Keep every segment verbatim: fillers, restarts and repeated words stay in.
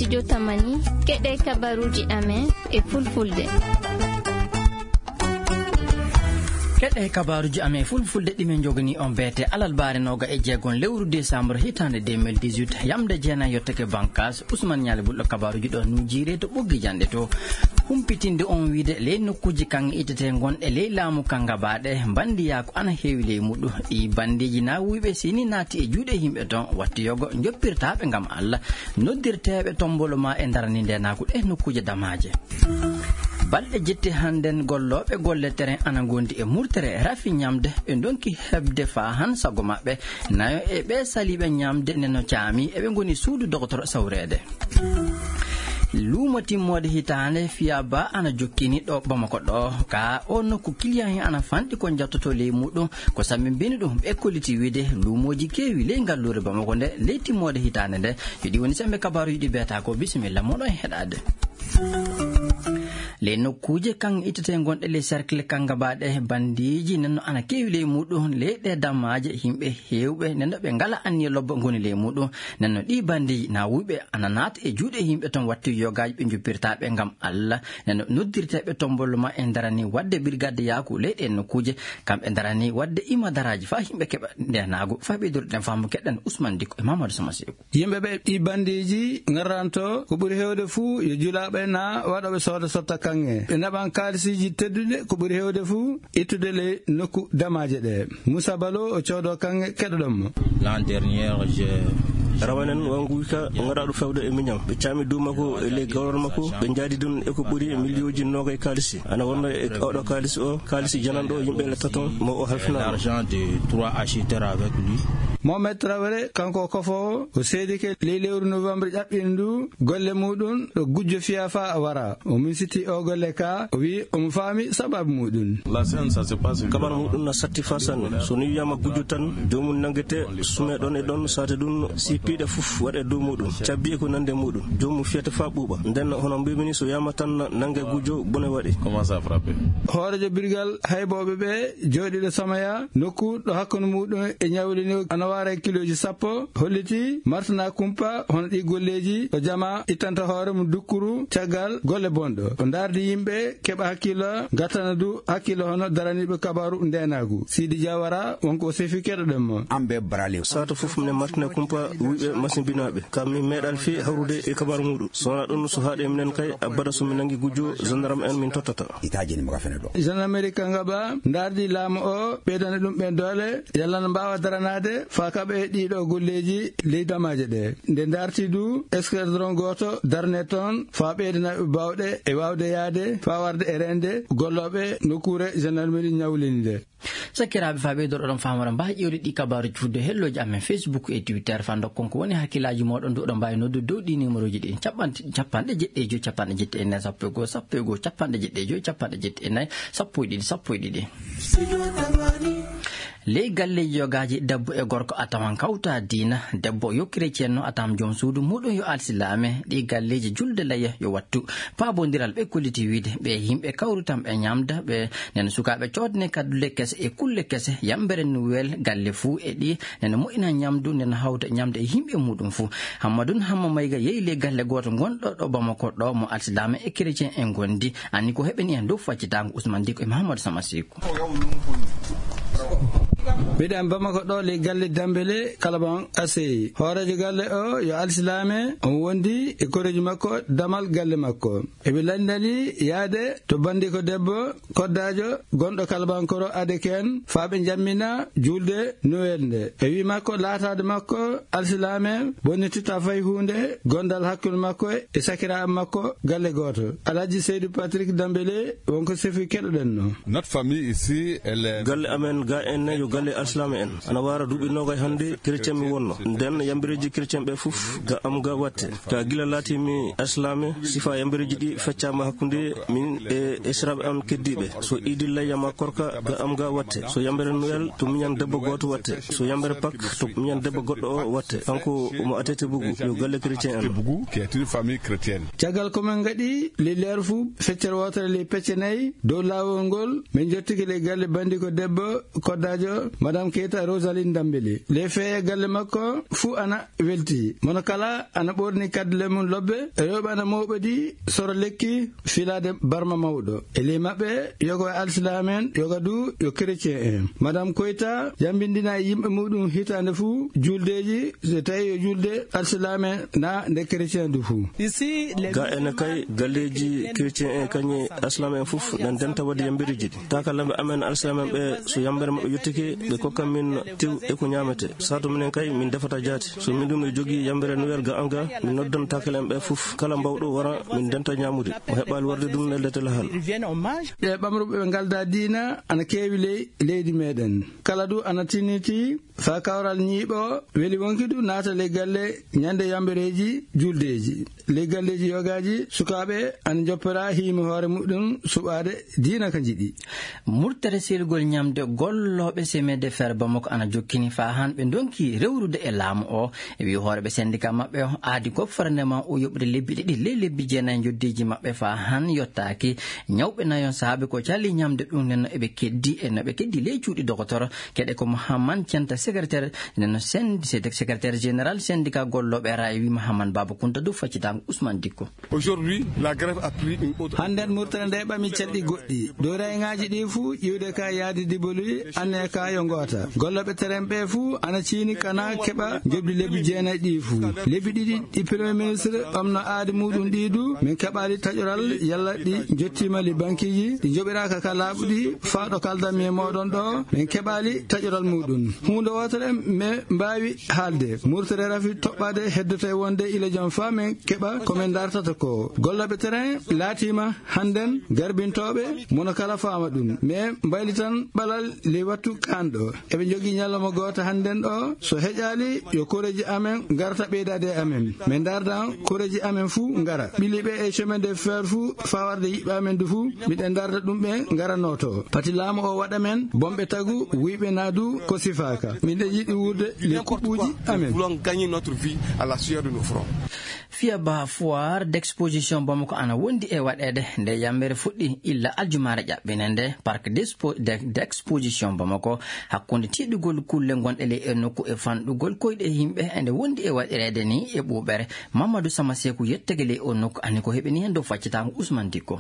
studio Tamani keɗe kabaruji amen e fulfulde. keɗe kabaruji amen fulfulde ɗimen jogani on beete alal baare noga e jeegon lewru décembre hitande deux mille dix-huit yamde jeenay yottake bankas Ousmane Ñale bulɗo kabaruji ɗo nu jiire to ɓoggi jande to humpitinde on wiide ley nokkuji kan itete gonɗe ley laamu kan gabaɗe bandiya ko ana heewi ley muɗum ɗi bandiji na wuyɓe sini naati e juuɗe yimɓe ton watti yogo joppirtaɓe gam Allah noddirteɓe tombolo ma e darani ndenako ɗe nokkuje damaje. balɗe jetti handen golloɓe golle terrain ana gondi e murtere rafi ñamde ɓe donki hebde fa han sago maɓɓe nayo e ɓe saliɓe ñamde neno caami eɓe goni suudu docteur sawrede. lumo timmode hitande fiyaba ana jokkini ɗo Bamako ɗo ka o nokku client hen ana fanɗi ko jattoto ley muɗum ko sammi bini ɗum ɓe kolliti wiide lumoji kewi ley ngallure Bamako nde ley timmode hitande nde yiɗi woni sembe kabaru yiɗi beta ko bisimilla moɗon heɗade. le nokkuje kan itete gonɗe le cercle kan gabaɗe bandiji nenno ana kewi ley muɗum leyɗe dammaje himɓe hewɓe nenno ɓe ngala anni lobbo goni ley muɗum nenno ɗi bandiji na wuyɓe ana naata e juuɗe himɓe ton watti yogaji ɓe joppirtaɓe gam Allah nenno noddirteɓe tombolma e darani wadde brigade yaku leyɗe nokkuje kamɓe darani wadde imadaraji fa himɓe keɓa ndenago fa ɓeydorɗen famu keɗɗen Ousmane Diko e Mamadou Samaseko. yimɓeɓe ɗi bandiji garranto ko ɓuuri hewde fuu yo julaɓe na waɗoɓe sooda sotta kange ɓe naɓan kalisiji tedduɗe ko ɓuuri hewde fuu ittude le nokku damaje ɗe. Moussa Balo o coodo kange keɗoɗonmo. L'an dernier j'ai rawanen wanguika ngara ɗo fewde e miñam ɓe caami dow makko e ley gawron makko ɓe jaadi ɗum eko ɓuuri e millioji nogay kalisi ana wonno e oɗo kalisi o kalisi jananɗo yimɓe letta toon mo o halfina l'argent de trois acheteurs avec lui. Mohamed Traoré kanko kofowo o seedike ley lewru novembre ƴaɓɓini ndu golle muɗum ɗo gujjo fiya fa a wara o misiti o golle ka o wi omo faami sababu muɗum. kaɓar muɗum na satti fa sanne so ni wiyama gujjo tan jomum nangete sume ɗon e ɗon sate ɗum si piiɗe fof waɗe dow muɗum cabbi e ko nande muɗum jomum fiyata fa ɓuuɓa nden hono mbimini so yama tan nangue gujjo bone waɗi hoorejo birgal hayboɓe ɓe jooɗiɗo samaya nokku ɗo hakkude muɗum e ñawlini ana wara kiloji sappo holliti martana kumpa hono ɗi golleji o jama ittanta hoore mum dukkuru caggal golle bonɗo o dardi yimɓe keɓa hakkilo gattana du hakkilo hono daraniɓe kabaru ndenagu Sidi Diawara wonko o sefi keɗoɗenmo amɓe brali sata fof mine martina kumpa wiɓe masibinaɓe kam mi meeɗal fi hawrude e kabaru muɗum sowona ɗum so haaɗe minen kay abbada somi nangi gujjo gendarme en min tottata itaji ni mo rafene ɗo gendarmerie kangaɓa dardi laamu o ɓeydana ɗum ɓen doole yalla no mbawa daranade fa kaɓe ɗiɗo golleji ley damaje ɗe nde darti du escadron goto darne toon fa ɓeydanaɓe bawɗe e wawde yaade fa warde e rende golloɓe nokkure gendarmerie ñawlini nde. sakiraɓe fa ɓeydoɗo ɗon famara mbawi ƴewde ɗi kabaruji fudde helloji amen Facebook e Twitter fa dokkon ko woni hakkillaji moɗon duɗo mbawi noddu dow ɗi numéro ji ɗi capanɗe jeɗɗi e joyi capanɗe jetti e nayyi sappo e goho sappo e goho capanɗe jeɗɗi e joyi capanɗe jetti e nayyi sappo e ɗiɗi sappo e ɗiɗi. ley galleji yogaji debbo e gorko atawan kawta dina debbo yo chrétien no atam joom suudu muɗum yo alsilame ɗi galleji julde layya yo wattu paabodiral ɓe kolliti wiide ɓe yimɓe kawrutam ɓe ñamda ɓe nene sukaɓe coodne kaddule kese e kulle kese yambere nuwel galle fuu e ɗi nene moƴina ñamdu nene hawta ñamde e yimɓe muɗum fuu Hammadoun Hamma Mayga yeyi ley galle goto gonɗo ɗo Bamako ɗo mo alsilame e chrétien en gondi anni ko heɓeni hen dow faccitago Ousmane Diko e Mahamadou Samaseko. Bidan Bamako ɗo le galle Dambele kalaban aseyi hoorejo galle o yo alsilame on wondi e koreji makko damal galle makko eɓe landani yaade to bandi ko debbo koddajo gonɗo kalabankoro adeken faaɓe jammina julde Noël nde e wi makko laatade makko alsilame bonnitita fay hunde gondal hakkude makko e sakiraɓe makko galle goto Alhaji Seydou Patrick Dambele wonko sefi keɗoɗen no. Notre famille ici elle est galle amen ga en yo galle alsilame en ana wara duuɓi nogay hande chrétien mi wonno nden yambireji chrétien ɓe fof ga am ga watte ta gila laatimi alsilame sifa yambireji ɗi feccama hakkude min e esraɓe am keddiɓe so idi layyama korka ga am ga watte so yambere Noël to miñan debbo goto watte so yambere Pâques to miñan debbo goɗɗo o watte kanko omo atete bugu yo galle chrétien en bugu qui est une famille chrétienne. Caggal komin gaɗi le leer fu feccere wotere le pecce nayyi dow lawol ngol min jottiki le galle bandi ko debbo koddajo madame Keita Rosaline Dambélé le fe galle makko fu ana welti mono kala ana ɓorni kadle mum lobbe e yoɓe ana mawɓedi soro lekki filade barma mawɗo e le maɓɓe yogo alsilamen yoga du yo chrétien en madame Koita jambindina yimɓe muɗum hitande fu juldeji so tawi yo julde alsilamen na nde chrétien du fu ga ene kay galleji chrétien en kañi aslamen fuf nan denta wadde yambiriji ɗi takalamɓe amen alsilamen ɓe so yambere maɓɓe yettike ɓe kokkan min tew e ko ñamete sato minen kay min defata jaati so min ɗum e jogui yambere nouvelle ga anga min noddan takalen ɓe fuf kala mbawɗo wara min denta ñamude o heɓali warde ɗum e letel hal ɓe ɓamruɓe ɓe galda dina ana kewi ley leydi meɗen kala du ana tiniti fa kawral ñiiɓo weli wonki du naata le galle ñande yambereji juldeji le galleji yogaji sukaɓe ana joppora hiimi hoore muɗum suɓade dina ka jiɗi murtere selgol ñamde golloɓe semede fer bamako ana jokkini fa han ɓe donki rewrude e laamu o e wi hooreɓe syndicat maɓɓe o aadi goffarnema o yoɓde lebbi ɗiɗi ley lebbi jeenayi joddeji maɓɓe fa han yottaki ñawɓe nayon saabe ko calli ñamde ɗum nenno eɓe keddi e noɓe keddi ley cuuɗi docteur keɗe ko Mouhamad Thienta secrétaire nenno secrétaire général syndicat golloɓe ra e wi Mouhamad Baba Kounta Dow faccitango Ousmane Dicko. Aujourd'hui la grève a pris une autre handen murtere nde ɓami calɗi goɗɗi dow rayŋaji ɗi fuu yiwde ka yaadi diboli anne ka yo goota golloɓe terrain ɓe fuu ana ciini kana keɓa jobdi lebbi jeenayi ɗi fuu lebbi ɗiɗi ɗi premier ministre ɓamno aadi muɗum ɗi du min keɓali taƴoral yalla ɗi jottima li banqueji ɗi joɓiraka ka laaɓuɗi faaɗo kaldanmi e moɗon ɗo min keɓali taƴoral muɗum hunde wotere mi mbawi haalde murtere rafi toɓɓade heddoto e wonde ila jom fa min keɓa komin dartata ko golloɓe terrain laatima handen garbintoɓe mono kala faama ɗum mais mbayli tan ɓalal ley wattu kanɗo eɓe jogui ñalloma goto handen ɗo so heƴali yo koreji amen garta ɓeydade e amen min dardan koreji amen fuu gara ɓiliɓe e chemin de fer fuu fawarde yiɓɓe amen du fuu miɗen darda ɗum ɓe garanoto pati laamu o waɗa men bomɓe tagu wiɓe naadu ko sifaka miɗen yiɗi wurde les kuɓɓuji amen fiyaba foire d'exposition bamako ana wondi e waɗede nde yambere fuɗɗi illa aljumare ƴaɓɓine nde parc d'exposition bamako hakkunde tiɗugol kulle gonɗe ley e nokku e fanɗugol koyɗe yimɓe ende wondi e waɗirede ni e ɓuɓere Mamadou Samasekou yettege ley o nokku ani ko heɓini hen dow faccitango Ousmane Dicko.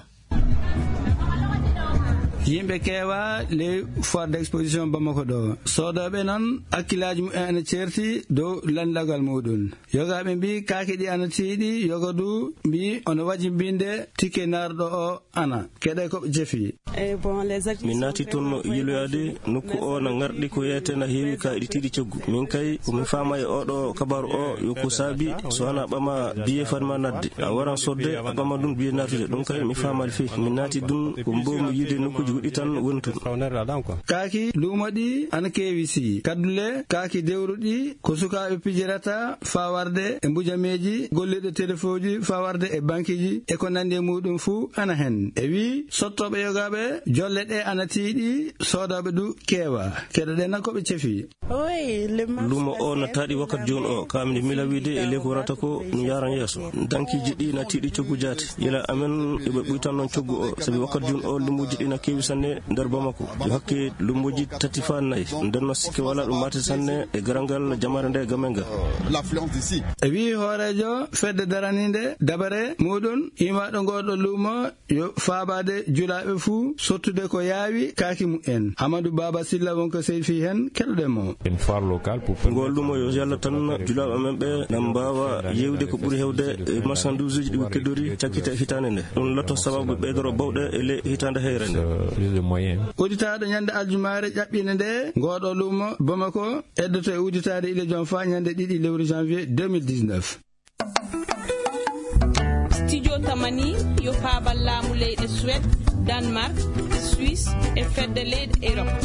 yimɓe keewa ley foire d'exposition bamako ɗo sodoɓe noon hakkillaji mumen ana certi dow landagal muɗum yogaɓe mbi kaake ɗi ana tiiɗi yoga du mbi ono waji mbinde tikke narɗo o ana keɗe koɓe jeefi min naati toon yiloyade nokku o na garɗi ko yeyete na heewi ka ɗi tiiɗi coggu min kay komin faama e oɗo kabaru o yo ko saabi so hana ɓama biye fatma nadde a waran sodde a ɓama ɗum biye natude ɗum kay mi faamali fe min naati ɗum ko mbomi yiide nokkuji goɗɗi tan woni toon kaaki luumo ɗi ana keewi si kaddule kaaki dewruɗi ko sukaɓe pijirata fa warde e mbujameji golliɗo téléphone ji fa warde e banqueji e ko nandi e muɗum fuu ana hen e wi sottoɓe yogaɓe jolle ɗe ana tiiɗi sodoɓe du keewa keɗe ɗe nakkoɓe cefi luumo o no taaɗi wakkati joni o kamde mila wiide e ley ko warata ko ɗum yaran yeeso dankiji ɗi na tiiɗi coggu jaati yila amen eɓe ɓuytan noon coggu o saabi wakkati joni o lumbuji ɗi na keewi sanne nder Bamako yo hakke lumbuji tati fa nayyi ndenno sikke wala ɗum mate sanne e garangal jamare nde gamenga e wi hoorejo fedde daraninde dabare muɗum imaɗo ngoɗo luumo yo faabade julaɓe fuu sottude ko yaawi kaaki mu'en Amadou Baba Silla wonko seyfi hen keɗoɗemo ngol luumo yo yalla tan julaɓe amen ɓe nam mbawa yewde ko ɓuuri hewde e marchandise uji ɗi keddori cakkite hitande nde ɗum lotto sababu ɓeydoro bawɗe e ley hitande heyre nde uditaɗo ñande aljumare ƴaɓɓine nde ngoɗo luumo Bamako eddoto e uditade ile jom fa ñande ɗiɗi lewru janvier deux mille dix-neuf. Studio Tamani yo paabal laamu leyɗe Suède, Danemark, Suisse e fedde leyɗe Europe.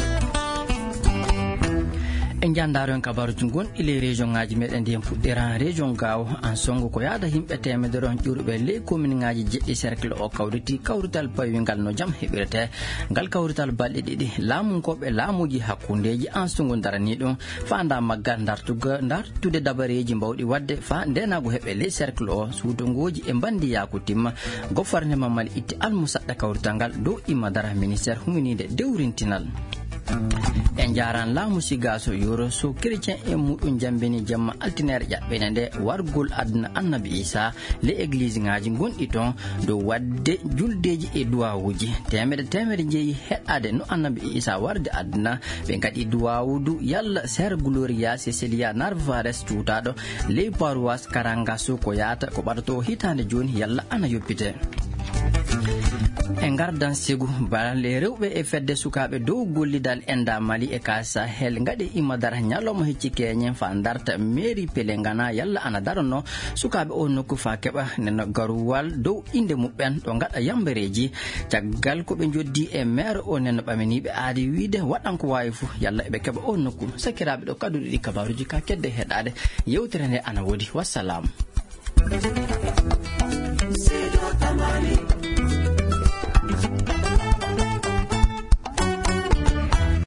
en jandaro en kabaruji gonɗi ley région ngaji meɗen ndiyen puɗɗiran région Gao an songo ko yaada himɓe temedere on ƴurɓe ley commune ngaji jeɗɗi cercle o kawriti kawrital pawingal no jaam heɓirete ngal kawrital balɗe ɗiɗi laamunkoɓe laamuji hakkundeji an songo darani ɗum fanda maggal dartuga dartude dabareji mbawɗi wadde fa ndenago heɓe ley cercle o suudogoji e bandi yaku timma goffarne mamal itti almusaɗɗa kawrital ngal dow imma dara ministére huminide dewrintinal en en jaran la musigaso yoro so chrétien e mudun jambeni jamma altinaire jabbene de wargol adna annabi Isa le église ngaji gondi ton do wadde juldeji e duwawuji temede temede jeyi heddade no annabi Isa warde adna be ngadi duwawudu yalla ser gloria cecilia narvares tutado le paroisse karangaso ko yata ko barto hitande joni yalla ana yoppite en gardan segu bale rewbe e fedde sukabe dow gollidal enda Mali e kasa hel ngade imadar nyalomo hecci kenyen fa darta mairie pelengana yalla ana darno sukabe on nokku fa keba nen garuwal dow inde mubben do ngada yambereji taggal ko be joddi e maire on nen bameni be aadi wiide wadan ko wayfu yalla be keba on nokku sakirabe do kadu di kabaruji ka kedde hedade yewtere ne ana wodi wassalam.